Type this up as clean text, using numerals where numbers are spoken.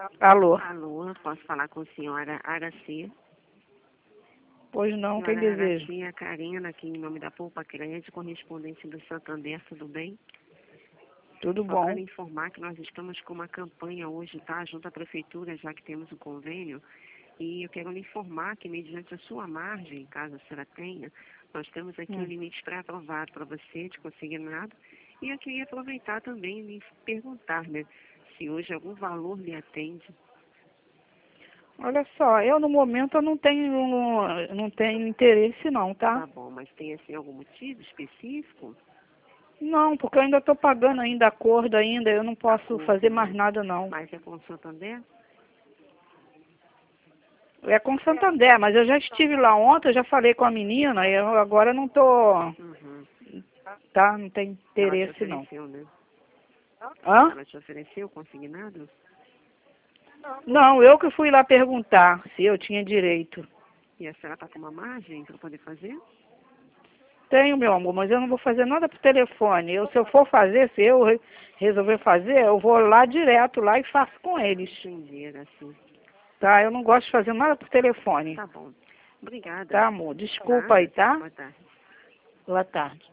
Alô? Alô, posso falar com a senhora Araci? Pois não, quem Senhora deseja? Araci, a Karina, aqui em nome da Poupa Crédito, correspondente do Santander, tudo bem? Tudo Só para bom. informar que nós estamos com uma campanha hoje, tá? Junto à Prefeitura, já que temos o convênio. E eu quero lhe informar que, mediante a sua margem, caso a senhora tenha, nós temos aqui um limite pré-aprovado para você, de consignado. E eu queria aproveitar também e lhe perguntar, né? Se hoje algum valor lhe atende. Olha só, eu no momento eu não tenho interesse não, tá? Tá bom, mas tem assim algum motivo específico? Não, porque eu ainda estou pagando ainda acordo ainda, eu não posso Acordo, fazer mais né? nada não. Mas é com o Santander? É com Santander, mas eu já estive lá ontem, eu já falei com a menina, e eu agora não tô, Uhum. tá? Não tem Ela te interesse não. ofereceu, né? Hã? Ela te ofereceu consignado? Não, eu que fui lá perguntar se eu tinha direito. E a senhora está com uma margem para poder fazer? Tenho, meu amor, mas eu não vou fazer nada por telefone. Se eu for fazer, se eu resolver fazer, eu vou lá direto lá e faço com eles. Entendi, era assim. Tá? Eu não gosto de fazer nada por telefone. Tá bom. Obrigada. Tá, amor? Desculpa aí, Nada. tá? Boa tarde. Boa tarde.